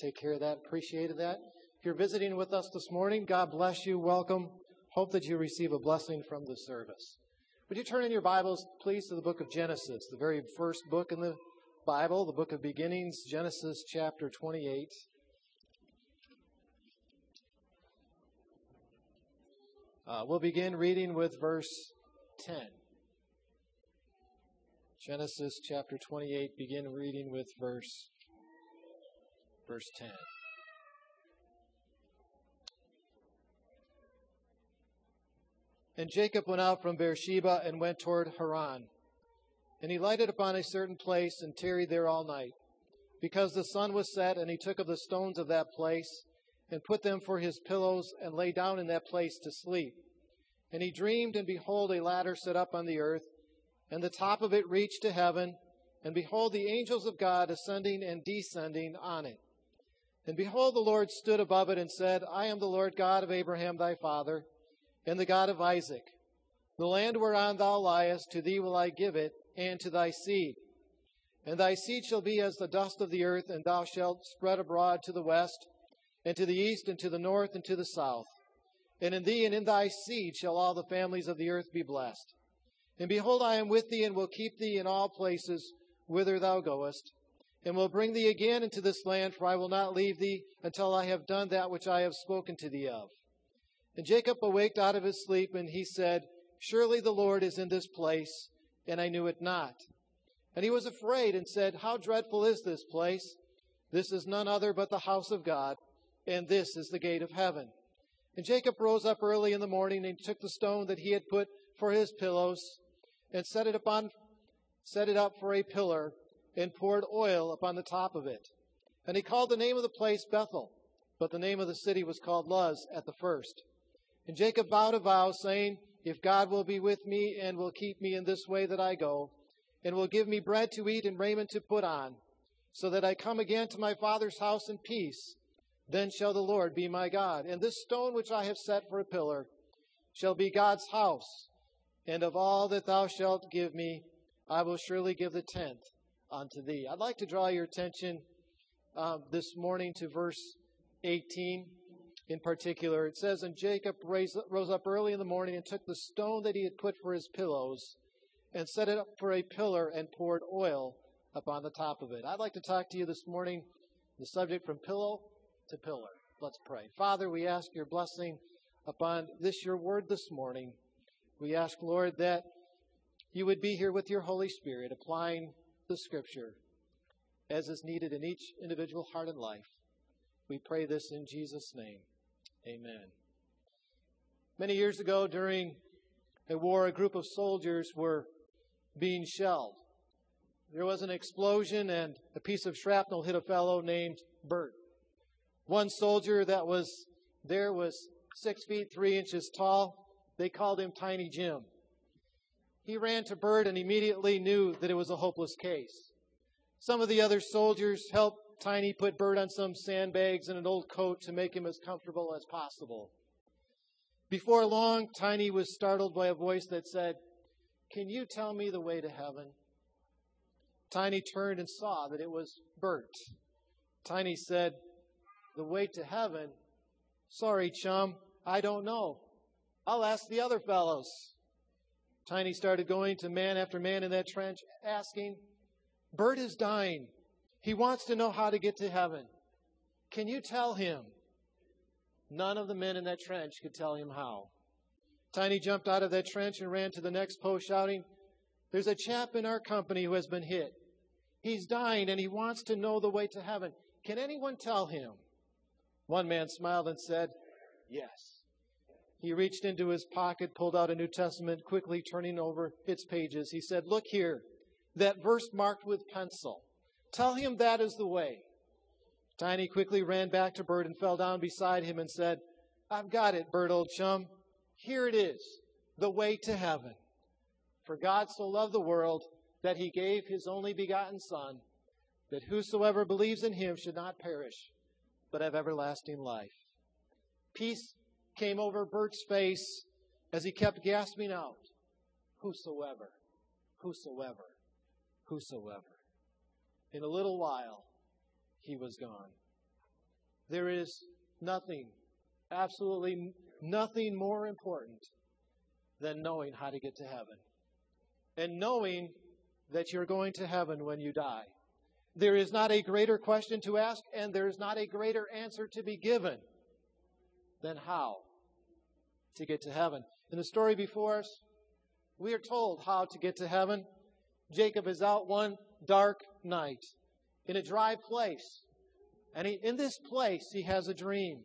take care of that. Appreciated that. If you're visiting with us this morning, God bless you. Welcome. Hope that you receive a blessing from the service. Would you turn in your Bibles, please, to the book of Genesis, the very first book in the Bible, the book of beginnings, Genesis chapter 28. We'll begin reading with verse 10. Genesis chapter 28, begin reading with verse 10. And Jacob went out from Beersheba and went toward Haran. And he lighted upon a certain place and tarried there all night, because the sun was set, and he took of the stones of that place and put them for his pillows and lay down in that place to sleep. And he dreamed, and behold, a ladder set up on the earth, and the top of it reached to heaven, and behold, the angels of God ascending and descending on it. And behold, the Lord stood above it and said, I am the Lord God of Abraham thy father, and the God of Isaac. The land whereon thou liest, to thee will I give it, and to thy seed. And thy seed shall be as the dust of the earth, and thou shalt spread abroad to the west, and to the east, and to the north, and to the south. And in thee and in thy seed shall all the families of the earth be blessed. And behold, I am with thee, and will keep thee in all places whither thou goest, and will bring thee again into this land, for I will not leave thee until I have done that which I have spoken to thee of. And Jacob awaked out of his sleep, and he said, Surely the Lord is in this place, and I knew it not. And he was afraid, and said, How dreadful is this place! This is none other but the house of God, and this is the gate of heaven. And Jacob rose up early in the morning, and took the stone that he had put for his pillows, and set it up for a pillar, and poured oil upon the top of it. And he called the name of the place Bethel, but the name of the city was called Luz at the first. And Jacob vowed a vow, saying, If God will be with me, and will keep me in this way that I go, and will give me bread to eat and raiment to put on, so that I come again to my father's house in peace, then shall the Lord be my God. And this stone which I have set for a pillar shall be God's house. And of all that thou shalt give me, I will surely give the tenth unto thee. I'd like to draw your attention this morning to verse 18 in particular. It says, And Jacob rose up early in the morning, and took the stone that he had put for his pillows, and set it up for a pillar, and poured oil upon the top of it. I'd like to talk to you this morning, the subject from pillow to pillar. Let's pray. Father, we ask your blessing upon this, your word this morning. We ask, Lord, that you would be here with your Holy Spirit, applying the Scripture as is needed in each individual heart and life. We pray this in Jesus' name. Amen. Many years ago, during a war, a group of soldiers were being shelled. There was an explosion, and a piece of shrapnel hit a fellow named Bert. One soldier that was there was 6 feet 3 inches tall. They called him Tiny Jim. He ran to Bert and immediately knew that it was a hopeless case. Some of the other soldiers helped Tiny put Bert on some sandbags and an old coat to make him as comfortable as possible. Before long, Tiny was startled by a voice that said, Can you tell me the way to heaven? Tiny turned and saw that it was Bert. Tiny said, The way to heaven? Sorry, chum, I don't know. I'll ask the other fellows. Tiny started going to man after man in that trench, asking, Bert is dying. He wants to know how to get to heaven. Can you tell him? None of the men in that trench could tell him how. Tiny jumped out of that trench and ran to the next post, shouting, There's a chap in our company who has been hit. He's dying, and he wants to know the way to heaven. Can anyone tell him? One man smiled and said, Yes. He reached into his pocket, pulled out a New Testament, quickly turning over its pages. He said, Look here, that verse marked with pencil. Tell him that is the way. Tiny quickly ran back to Bert and fell down beside him and said, I've got it, Bert, old chum. Here it is, the way to heaven. For God so loved the world that he gave his only begotten Son, that whosoever believes in him should not perish, but have everlasting life. Peace came over Bert's face as he kept gasping out, Whosoever, whosoever, whosoever. In a little while, he was gone. There is nothing, absolutely nothing more important than knowing how to get to heaven. And knowing that you're going to heaven when you die. There is not a greater question to ask, and there is not a greater answer to be given than how to get to heaven. In the story before us, we are told how to get to heaven. Jacob is out one dark night in a dry place. And in this place, he has a dream.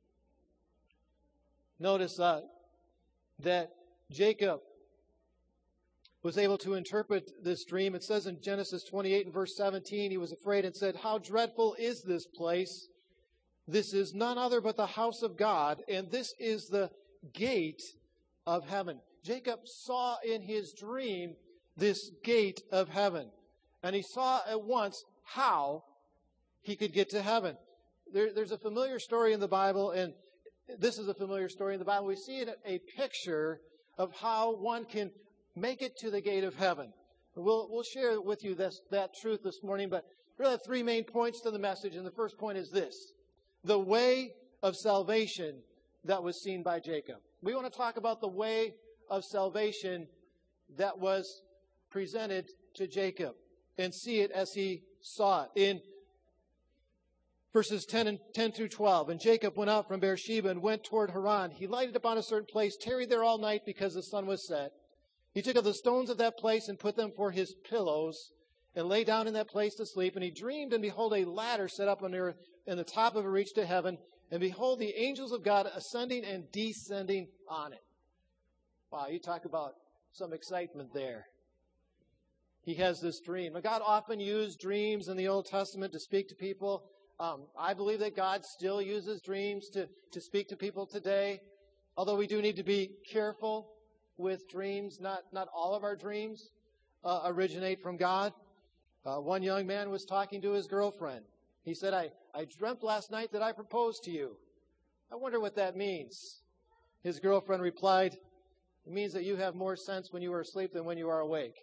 Notice that Jacob was able to interpret this dream. It says in Genesis 28 and verse 17, he was afraid and said, "How dreadful is this place? This is none other but the house of God, and this is the gate of heaven." Jacob saw in his dream this gate of heaven. And he saw at once how he could get to heaven. There's a familiar story in the Bible, and this is a familiar story in the Bible. We see a picture of how one can make it to the gate of heaven. We'll share with you that truth this morning, but really have three main points to the message, and the first point is this: the way of salvation that was seen by Jacob. We want to talk about the way of salvation that was presented to Jacob and see it as he saw it. In verses 10 through 12, "And Jacob went out from Beersheba and went toward Haran. He lighted upon a certain place, tarried there all night because the sun was set. He took of the stones of that place and put them for his pillows, and lay down in that place to sleep. And he dreamed, and behold, a ladder set up on the earth, and the top of it reached to heaven. And behold, the angels of God ascending and descending on it." Wow, you talk about some excitement there. He has this dream. Now, God often used dreams in the Old Testament to speak to people. I believe that God still uses dreams to speak to people today. Although we do need to be careful with dreams. Not all of our dreams originate from God. One young man was talking to his girlfriend. He said, I dreamt last night that I proposed to you. I wonder what that means. His girlfriend replied, "It means that you have more sense when you are asleep than when you are awake."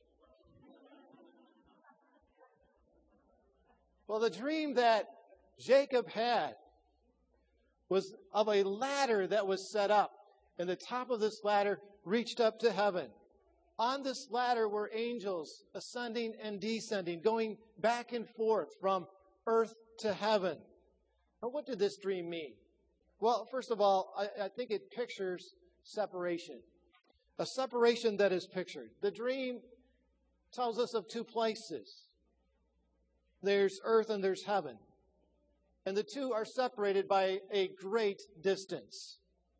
Well, the dream that Jacob had was of a ladder that was set up, and the top of this ladder reached up to heaven. On this ladder were angels ascending and descending, going back and forth from earth to heaven. Now, what did this dream mean? Well, first of all, I think it pictures separation. A separation that is pictured. The dream tells us of two places. There's earth and there's heaven. And the two are separated by a great distance.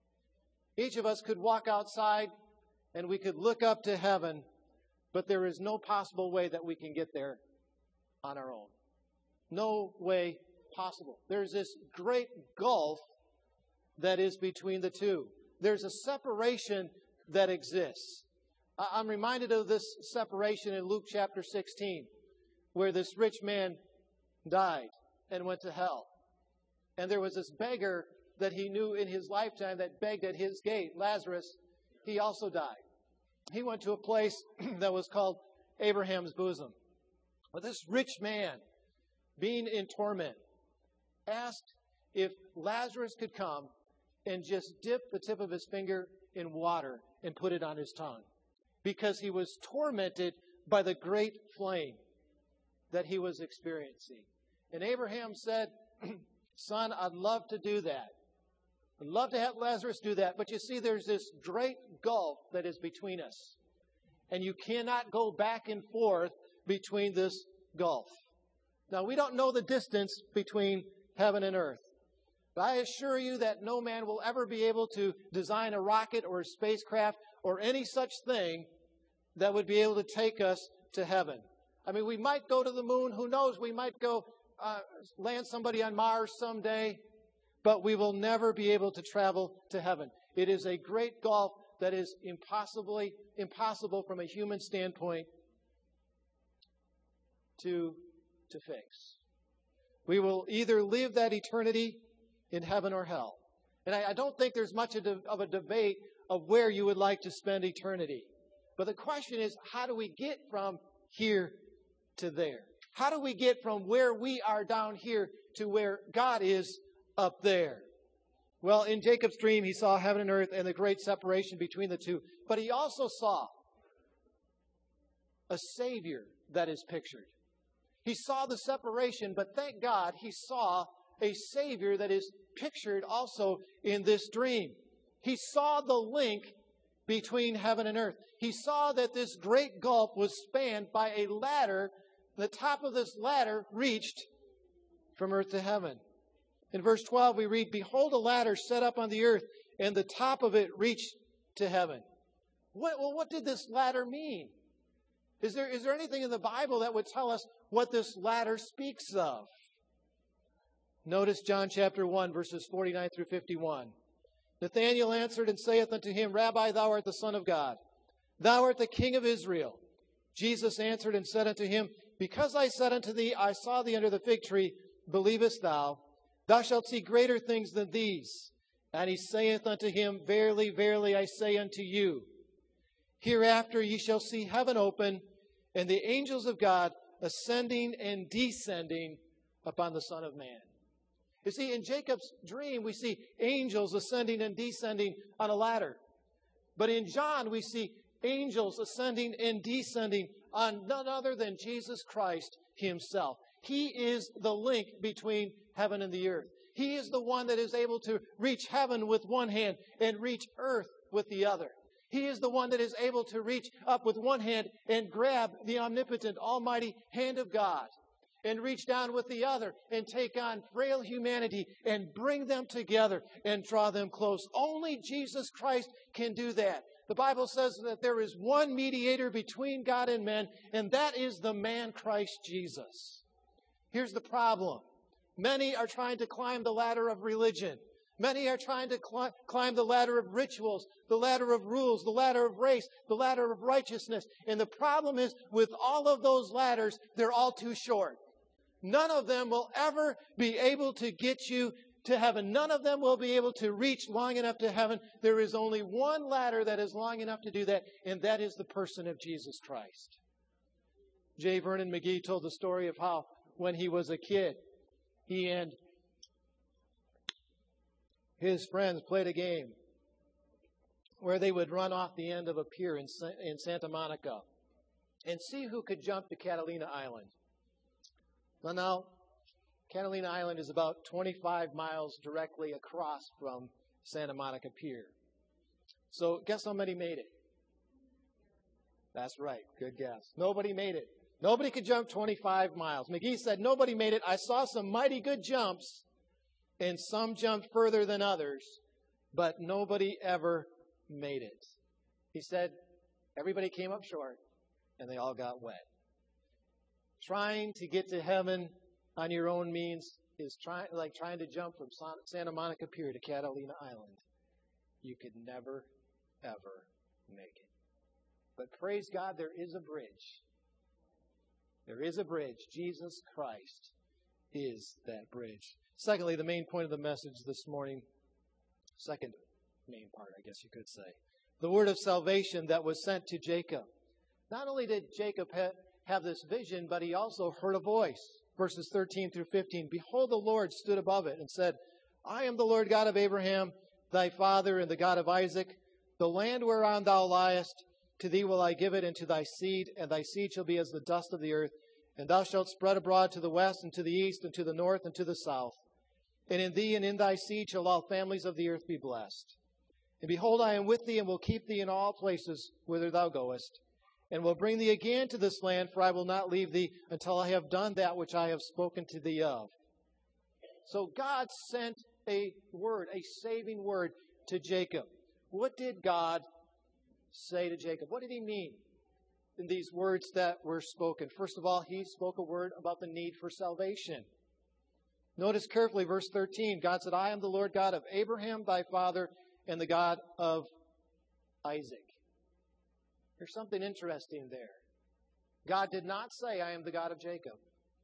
Each of us could walk outside and we could look up to heaven, but there is no possible way that we can get there on our own. No way possible. There's this great gulf that is between the two. There's a separation that exists. I'm reminded of this separation in Luke chapter 16, where this rich man died and went to hell. And there was this beggar that he knew in his lifetime that begged at his gate, Lazarus. He also died. He went to a place that was called Abraham's bosom. But this rich man, being in torment, asked if Lazarus could come and just dip the tip of his finger in water and put it on his tongue, because he was tormented by the great flame that he was experiencing. And Abraham said, "Son, I'd love to do that. I'd love to have Lazarus do that. But you see, there's this great gulf that is between us. And you cannot go back and forth between this gulf." Now, we don't know the distance between heaven and earth. But I assure you that no man will ever be able to design a rocket or a spacecraft or any such thing that would be able to take us to heaven. I mean, we might go to the moon. Who knows? We might go land somebody on Mars someday. But we will never be able to travel to heaven. It is a great gulf that is impossible from a human standpoint to fix. We will either live that eternity in heaven or hell. And I don't think there's much of a debate of where you would like to spend eternity. But the question is, how do we get from here to there? How do we get from where we are down here to where God is up there. Well, in Jacob's dream, he saw heaven and earth and the great separation between the two. But he also saw a Savior that is pictured. He saw the separation, but thank God he saw a Savior that is pictured also in this dream. He saw the link between heaven and earth. He saw that this great gulf was spanned by a ladder. The top of this ladder reached from earth to heaven. In verse 12 we read, "Behold, a ladder set up on the earth, and the top of it reached to heaven." What did this ladder mean? Is there anything in the Bible that would tell us what this ladder speaks of? Notice John chapter 1, verses 49 through 51. Nathanael answered and saith unto him, Rabbi, thou art the Son of God. Thou art the King of Israel. Jesus answered and said unto him, Because I said unto thee, I saw thee under the fig tree, believest thou? Thou shalt see greater things than these. And he saith unto him, Verily, verily, I say unto you, hereafter ye shall see heaven open, and the angels of God ascending and descending upon the Son of Man. You see, in Jacob's dream, we see angels ascending and descending on a ladder. But in John, we see angels ascending and descending on none other than Jesus Christ himself. He is the link between heaven and the earth. He is the one that is able to reach heaven with one hand and reach earth with the other. He is the one that is able to reach up with one hand and grab the omnipotent, almighty hand of God and reach down with the other and take on frail humanity and bring them together and draw them close. Only Jesus Christ can do that. The Bible says that there is one mediator between God and men, and that is the man Christ Jesus. Here's the problem. Many are trying to climb the ladder of religion. Many are trying to climb the ladder of rituals, the ladder of rules, the ladder of race, the ladder of righteousness. And the problem is, with all of those ladders, they're all too short. None of them will ever be able to get you to heaven. None of them will be able to reach long enough to heaven. There is only one ladder that is long enough to do that, and that is the person of Jesus Christ. J. Vernon McGee told the story of how, when he was a kid, he and his friends played a game where they would run off the end of a pier in Santa Monica and see who could jump to Catalina Island. Well, now, Catalina Island is about 25 miles directly across from Santa Monica Pier. So guess how many made it? That's right. Good guess. Nobody made it. Nobody could jump 25 miles. McGee said, nobody made it. I saw some mighty good jumps, and some jumped further than others, but nobody ever made it. He said, everybody came up short, and they all got wet. Trying to get to heaven on your own means is like trying to jump from Santa Monica Pier to Catalina Island. You could never, ever make it. But praise God, there is a bridge. There is a bridge. Jesus Christ is that bridge. Secondly, the main point of the message this morning, second main part, I guess you could say, the word of salvation that was sent to Jacob. Not only did Jacob have this vision, but he also heard a voice. Verses 13 through 15. Behold, the Lord stood above it and said, I am the Lord God of Abraham, thy father, and the God of Isaac. The land whereon thou liest, to thee will I give it, and to thy seed, and thy seed shall be as the dust of the earth. And thou shalt spread abroad to the west, and to the east, and to the north, and to the south. And in thee and in thy seed shall all families of the earth be blessed. And behold, I am with thee, and will keep thee in all places whither thou goest, and will bring thee again to this land, for I will not leave thee until I have done that which I have spoken to thee of. So God sent a word, a saving word to Jacob. What did God say to Jacob? What did he mean in these words that were spoken? First of all, he spoke a word about the need for salvation. Notice carefully verse 13. God said, I am the Lord God of Abraham, thy father, and the God of Isaac. There's something interesting there. God did not say, I am the God of Jacob.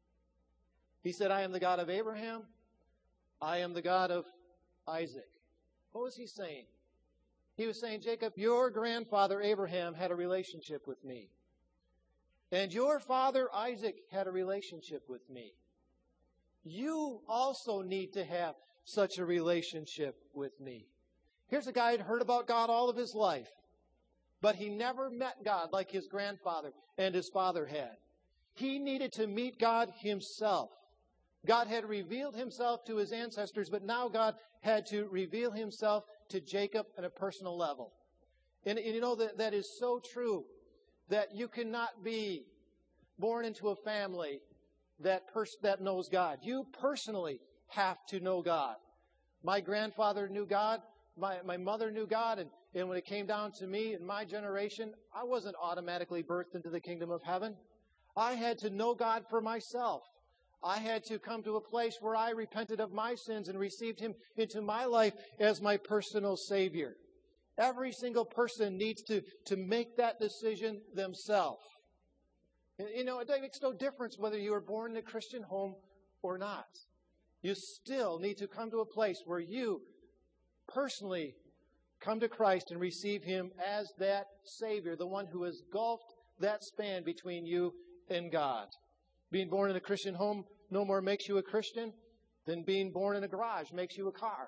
He said, I am the God of Abraham. I am the God of Isaac. What was he saying? He was saying, Jacob, your grandfather Abraham had a relationship with me. And your father Isaac had a relationship with me. You also need to have such a relationship with me. Here's a guy who'd heard about God all of his life, but he never met God like his grandfather and his father had. He needed to meet God himself. God had revealed himself to his ancestors, but now God had to reveal himself to Jacob at a personal level. And you know that is so true, that you cannot be born into a family that knows God. You personally have to know God. My grandfather knew God. My mother knew God. And when it came down to me and my generation, I wasn't automatically birthed into the kingdom of heaven. I had to know God for myself. I had to come to a place where I repented of my sins and received Him into my life as my personal Savior. Every single person needs to make that decision themselves. You know, it makes no difference whether you were born in a Christian home or not. You still need to come to a place where you personally come to Christ and receive Him as that Savior, the one who has gulfed that span between you and God. Being born in a Christian home no more makes you a Christian than being born in a garage makes you a car.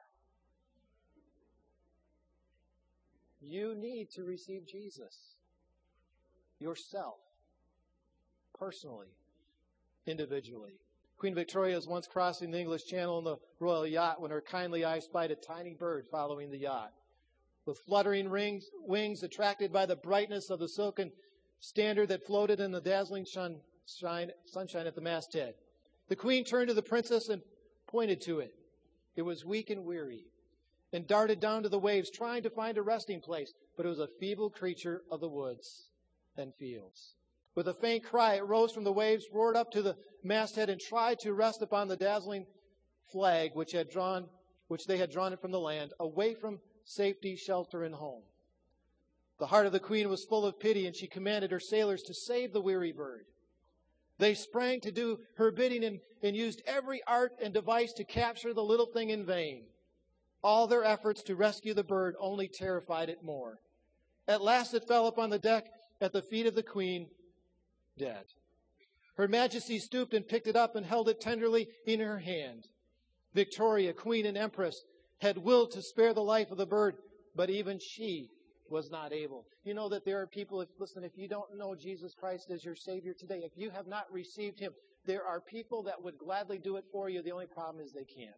You need to receive Jesus yourself, personally, individually. Queen Victoria was once crossing the English Channel in the royal yacht when her kindly eye spied a tiny bird following the yacht. With fluttering wings attracted by the brightness of the silken standard that floated in the dazzling sunshine at the masthead. The Queen turned to the princess and pointed to it. It was weak and weary and darted down to the waves, trying to find a resting place, but it was a feeble creature of the woods and fields. With a faint cry, it rose from the waves, roared up to the masthead, and tried to rest upon the dazzling flag which they had drawn it from the land, away from safety, shelter, and home. The heart of the Queen was full of pity, and she commanded her sailors to save the weary bird. They sprang to do her bidding and used every art and device to capture the little thing in vain. All their efforts to rescue the bird only terrified it more. At last it fell upon the deck at the feet of the Queen, dead. Her Majesty stooped and picked it up and held it tenderly in her hand. Victoria, Queen and Empress, had willed to spare the life of the bird, but even she was not able. You know that there are people, if you don't know Jesus Christ as your Savior today, if you have not received Him, there are people that would gladly do it for you. The only problem is they can't.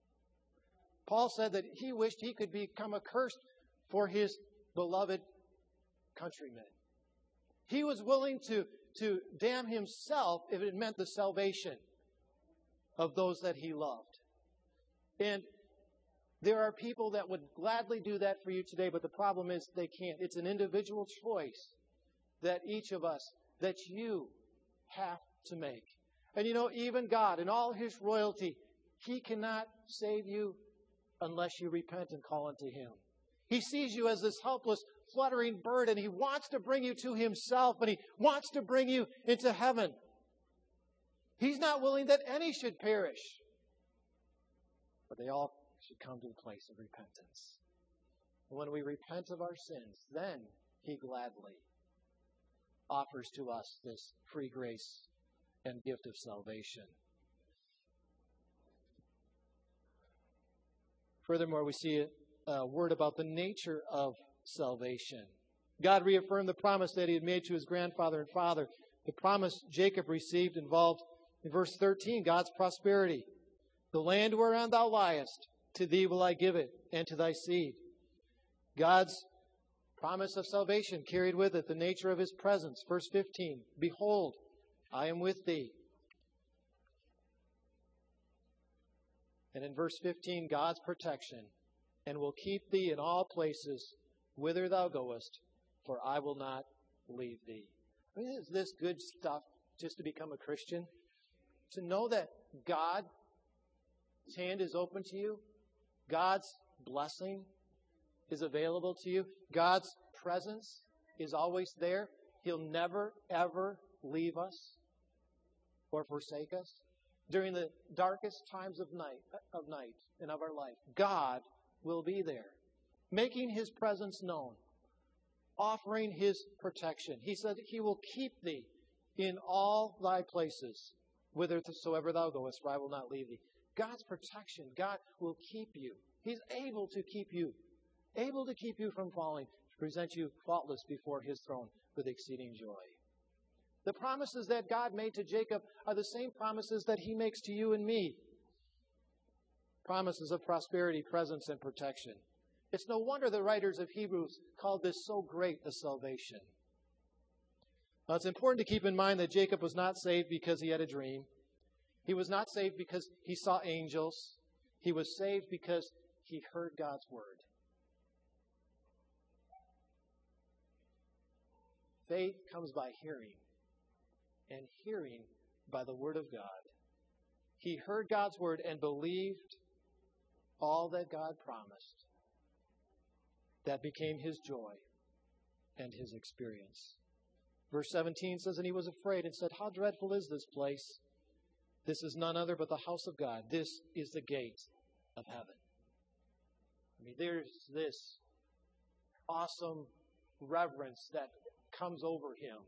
Paul said that he wished he could become accursed for his beloved countrymen. He was willing to damn himself if it meant the salvation of those that he loved. And there are people that would gladly do that for you today, but the problem is they can't. It's an individual choice that each of us, that you have to make. And you know, even God, in all His royalty, He cannot save you unless you repent and call unto Him. He sees you as this helpless, fluttering bird, and He wants to bring you to Himself, and He wants to bring you into heaven. He's not willing that any should perish, but they all should come to a place of repentance. When we repent of our sins, then He gladly offers to us this free grace and gift of salvation. Furthermore, we see a word about the nature of salvation. God reaffirmed the promise that He had made to His grandfather and father. The promise Jacob received involved, in verse 13, God's prosperity. The land whereon thou liest, to thee will I give it, and to thy seed. God's promise of salvation carried with it the nature of His presence. Verse 15, behold, I am with thee. And in verse 15, God's protection, and will keep thee in all places whither thou goest, for I will not leave thee. I mean, is this good stuff just to become a Christian? To know that God's hand is open to you, God's blessing is available to you, God's presence is always there. He'll never, ever leave us or forsake us. During the darkest times of night and of our life, God will be there, making His presence known, offering His protection. He said He will keep thee in all thy places, whithersoever thou goest, for I will not leave thee. God's protection. God will keep you. He's able to keep you. Able to keep you from falling, to present you faultless before His throne with exceeding joy. The promises that God made to Jacob are the same promises that He makes to you and me. Promises of prosperity, presence, and protection. It's no wonder the writers of Hebrews called this so great a salvation. Now, it's important to keep in mind that Jacob was not saved because he had a dream. He was not saved because he saw angels. He was saved because he heard God's word. Faith comes by hearing, and hearing by the word of God. He heard God's word and believed all that God promised. That became his joy and his experience. Verse 17 says, and he was afraid and said, how dreadful is this place? This is none other but the house of God. This is the gate of heaven. I mean, there's this awesome reverence that comes over him.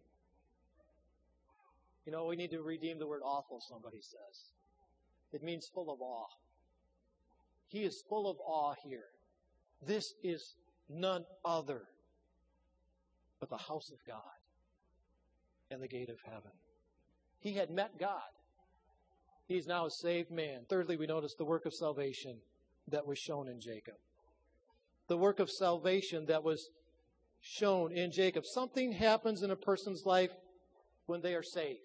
You know, we need to redeem the word awful, somebody says. It means full of awe. He is full of awe here. This is none other but the house of God and the gate of heaven. He had met God. He is now a saved man. Thirdly, we notice the work of salvation that was shown in Jacob. The work of salvation that was shown in Jacob. Something happens in a person's life when they are saved.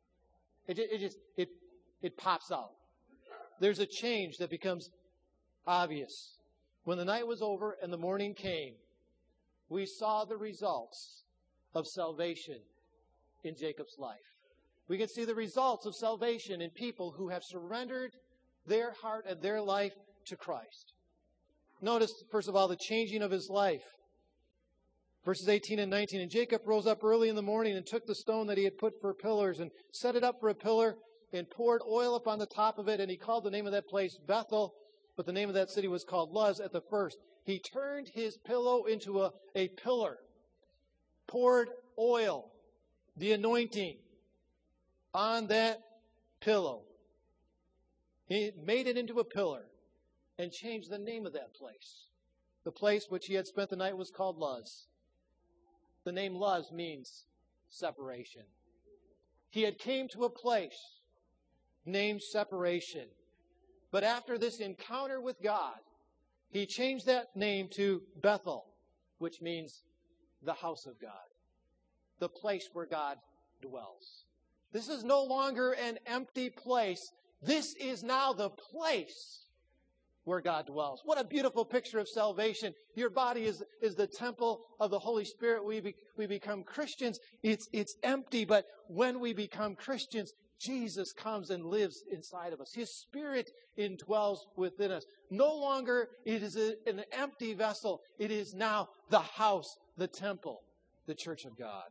It pops out. There's a change that becomes obvious. When the night was over and the morning came, we saw the results of salvation in Jacob's life. We can see the results of salvation in people who have surrendered their heart and their life to Christ. Notice, first of all, the changing of his life. Verses 18 and 19, and Jacob rose up early in the morning and took the stone that he had put for pillars and set it up for a pillar and poured oil upon the top of it, and he called the name of that place Bethel, but the name of that city was called Luz at the first. He turned his pillow into a pillar, poured oil, the anointing, on that pillow. He made it into a pillar and changed the name of that place. The place which he had spent the night was called Luz. The name Luz means separation. He had came to a place named separation. But after this encounter with God, he changed that name to Bethel, which means the house of God, the place where God dwells. This is no longer an empty place. This is now the place where God dwells. What a beautiful picture of salvation. Your body is the temple of the Holy Spirit. We become Christians. It's empty, but when we become Christians, Jesus comes and lives inside of us. His Spirit indwells within us. No longer it is an empty vessel. It is now the house, the temple, the church of God.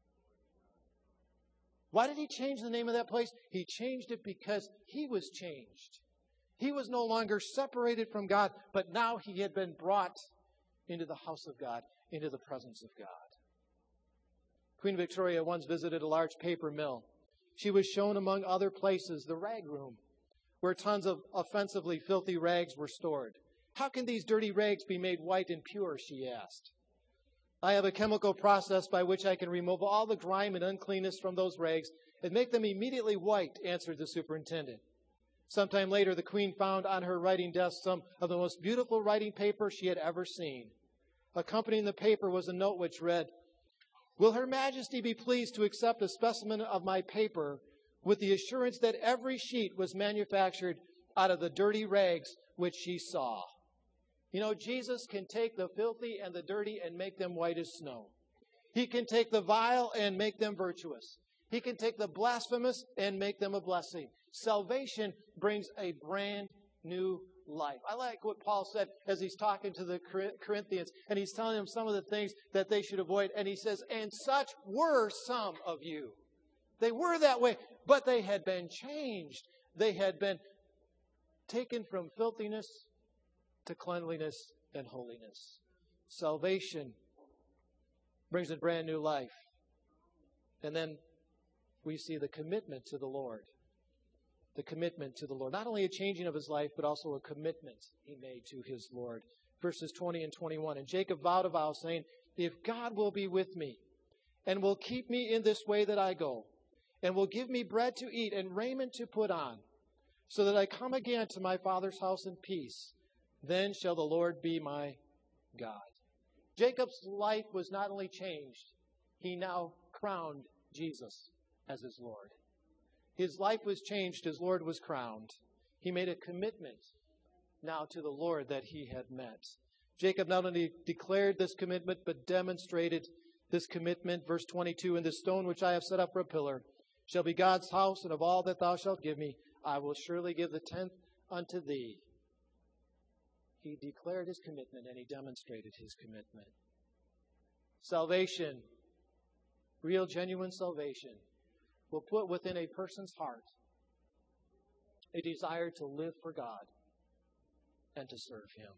Why did he change the name of that place? He changed it because he was changed. He was no longer separated from God, but now he had been brought into the house of God, into the presence of God. Queen Victoria once visited a large paper mill. She was shown, among other places, the rag room, where tons of offensively filthy rags were stored. How can these dirty rags be made white and pure, she asked. I have a chemical process by which I can remove all the grime and uncleanness from those rags and make them immediately white, answered the superintendent. Sometime later, the queen found on her writing desk some of the most beautiful writing paper she had ever seen. Accompanying the paper was a note which read, Will Her Majesty be pleased to accept a specimen of my paper with the assurance that every sheet was manufactured out of the dirty rags which she saw? You know, Jesus can take the filthy and the dirty and make them white as snow. He can take the vile and make them virtuous. He can take the blasphemous and make them a blessing. Salvation brings a brand new life. I like what Paul said as he's talking to the Corinthians, and he's telling them some of the things that they should avoid. And he says, and such were some of you. They were that way, but they had been changed. They had been taken from filthiness to cleanliness and holiness. Salvation brings a brand new life. And then we see the commitment to the Lord. the commitment to the Lord. Not only a changing of his life, but also a commitment he made to his Lord. Verses 20 and 21. And Jacob vowed a vow, saying, if God will be with me, and will keep me in this way that I go, and will give me bread to eat and raiment to put on, so that I come again to my father's house in peace, then shall the Lord be my God. Jacob's life was not only changed, he now crowned Jesus as his Lord. His life was changed, his Lord was crowned. He made a commitment now to the Lord that he had met. Jacob not only declared this commitment, but demonstrated this commitment. Verse 22, and the stone which I have set up for a pillar shall be God's house, and of all that thou shalt give me, I will surely give the tenth unto thee. He declared his commitment and he demonstrated his commitment. Salvation, real genuine salvation, will put within a person's heart a desire to live for God and to serve him.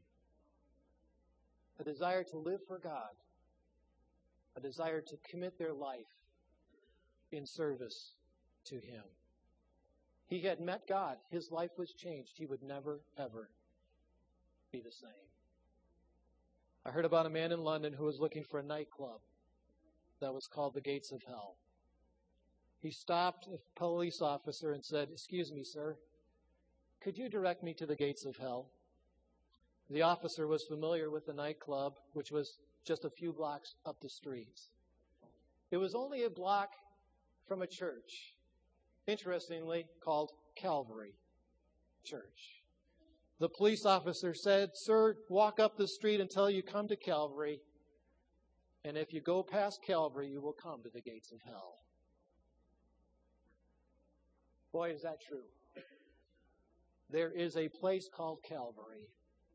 A desire to live for God. A desire to commit their life in service to him. He had met God. His life was changed. He would never, ever be the same. I heard about a man in London who was looking for a nightclub that was called the Gates of Hell. He stopped a police officer and said, excuse me, sir, could you direct me to the Gates of Hell? The officer was familiar with the nightclub, which was just a few blocks up the street. It was only a block from a church, interestingly called Calvary Church. The police officer said, sir, walk up the street until you come to Calvary, and if you go past Calvary, you will come to the gates of hell. Boy, is that true. There is a place called Calvary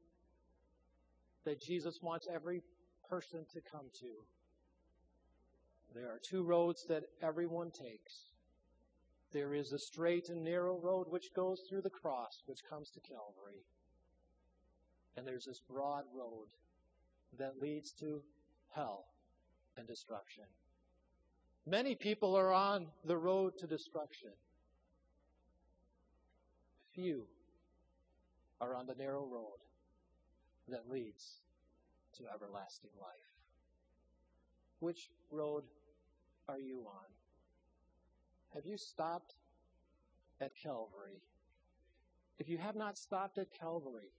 that Jesus wants every person to come to. There are two roads that everyone takes. There is a straight and narrow road which goes through the cross, which comes to Calvary. And there's this broad road that leads to hell and destruction. Many people are on the road to destruction. Few are on the narrow road that leads to everlasting life. Which road are you on? Have you stopped at Calvary? If you have not stopped at Calvary,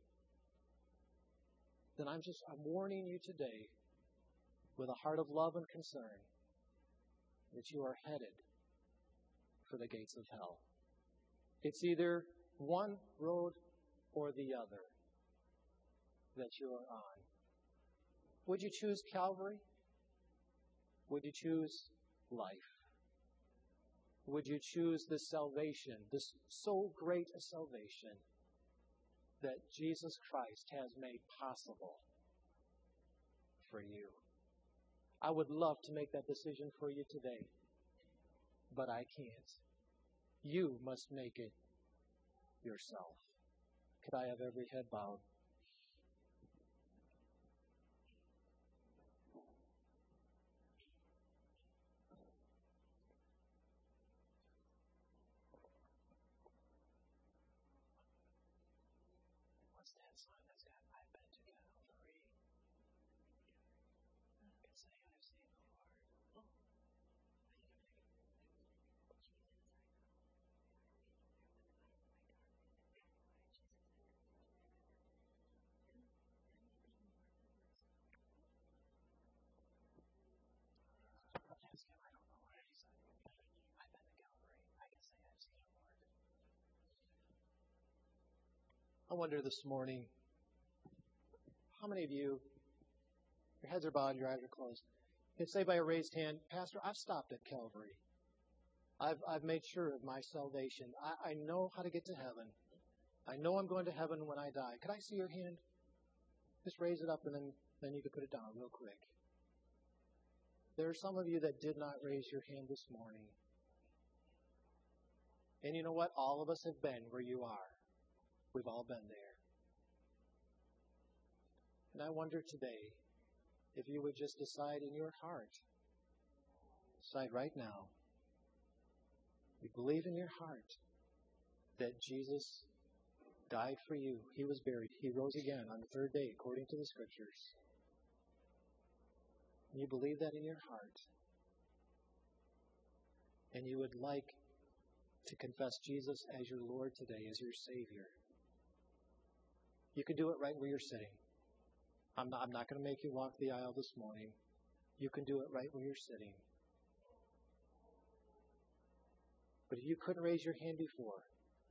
then I'm warning you today with a heart of love and concern that you are headed for the gates of hell. It's either one road or the other that you are on. Would you choose Calvary? Would you choose life? Would you choose this salvation, this so great a salvation that Jesus Christ has made possible for you? I would love to make that decision for you today, but I can't. You must make it yourself. Could I have every head bowed? What's that sign that's got, I've been to Calvary? I can say I've seen the Lord. I wonder this morning, how many of you, your heads are bowed, your eyes are closed, can say by a raised hand, Pastor, I've stopped at Calvary. I've made sure of my salvation. I know how to get to heaven. I know I'm going to heaven when I die. Could I see your hand? Just raise it up and then you can put it down real quick. There are some of you that did not raise your hand this morning. And you know what? All of us have been where you are. We've all been there. And I wonder today if you would just decide in your heart, decide right now, you believe in your heart that Jesus died for you. He was buried. He rose again on the third day, according to the Scriptures. And you believe that in your heart. And you would like to confess Jesus as your Lord today, as your Savior. You can do it right where you're sitting. I'm not going to make you walk the aisle this morning. You can do it right where you're sitting. But if you couldn't raise your hand before,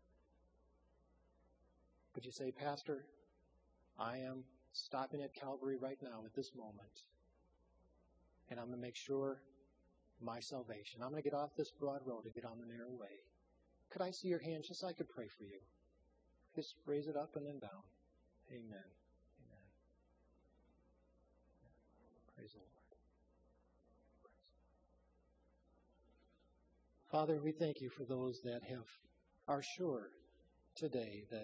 would you say, Pastor, I am stopping at Calvary right now at this moment, and I'm going to make sure my salvation. I'm going to get off this broad road and get on the narrow way. Could I see your hand just so I could pray for you? Just raise it up and then down. Amen. Amen. Praise the Lord. Father, we thank you for those that are sure today that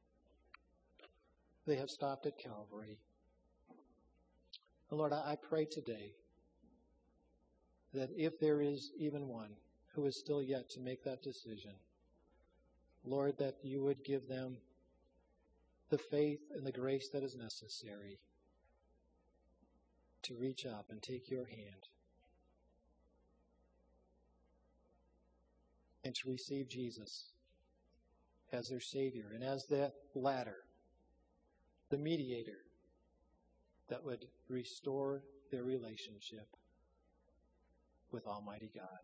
they have stopped at Calvary. And Lord, I pray today that if there is even one who is still yet to make that decision, Lord, that you would give them the faith and the grace that is necessary to reach up and take your hand and to receive Jesus as their Savior and as that ladder, the mediator that would restore their relationship with Almighty God.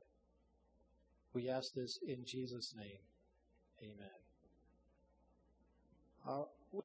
We ask this in Jesus' name. Amen.